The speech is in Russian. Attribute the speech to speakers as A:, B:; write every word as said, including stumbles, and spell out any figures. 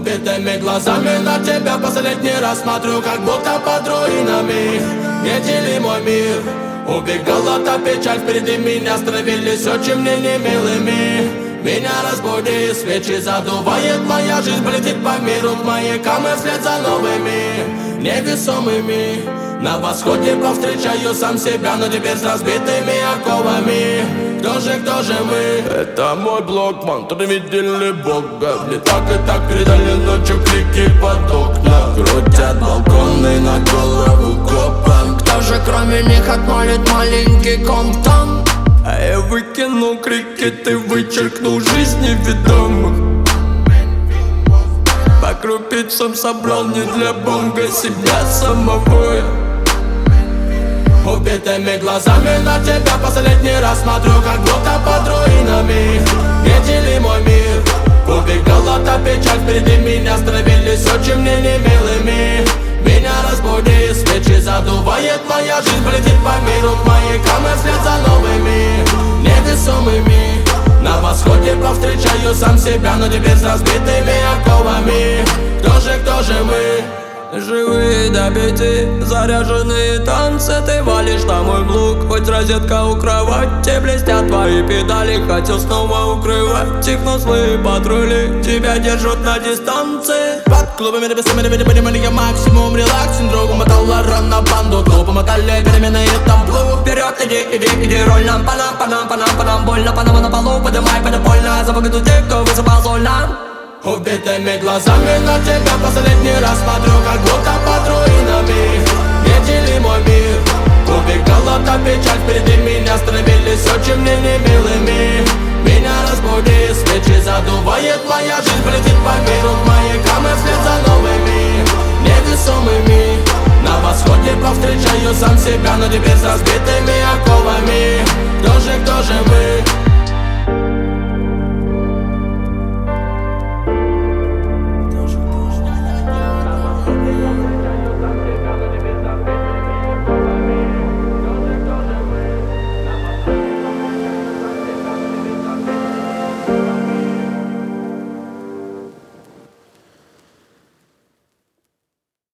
A: Убитыми глазами на тебя последний раз смотрю, как будто под руинами видели мой мир. Убегала та печаль впереди меня, становились очень мне немилыми. Меня разбуди, свечи задувает, моя жизнь полетит по миру. В маякам и вслед за новыми невесомыми. На восходе повстречаю сам себя, но теперь с разбитыми оковами. Кто же, кто же мы?
B: Это мой блог, мантры видели Бога. Мне так и так передали ночью крики под окна. Крутят балконы на голову копам.
A: Кто же кроме них отмолит маленький Комптон?
B: А я выкинул крики, ты вычеркнул жизни ведомых. По крупицам собрал не для бонга себя самого.
A: Убитыми глазами на тебя последний раз смотрю, как будто под руинами видели мой мир. Убегала та печаль впереди меня, становились очень мне немилыми. Меня разбуди, свечи задувает, моя жизнь полетит по миру. К маякам и вслед за новыми невесомыми. На восходе повстречаю сам себя, но теперь с разбитыми оковами. Кто же, кто же мы?
B: Живые до пяти, заряженные танцы. Ты валишь на мой блок, хоть розетка у кровати. Блестят твои педали, хотел снова укрывать их, но злые патрули тебя держат на дистанции.
A: Под клубами небесами не понимали я максимум релакс. Другу мотала ран на банду, глупо мотали перемены и тамплу.
B: Вперед иди, иди, иди, роль нам, по нам, по нам, по нам, по нам. Больно, панама на полу, подымай, подопольно. За погоду тех, кто высыпал соль нам.
A: Убитыми глазами на тебя последний раз смотрю, как будто под руинами видели мой мир. Убегала та печаль впереди меня, становились очень мне немилыми. Меня разбуди, свечи задувает, моя жизнь полетит по миру. К маякам и вслед за новыми невесомыми. На восходе повстречаю сам себя, но теперь с разбитыми оковами. Кто же, кто же мы?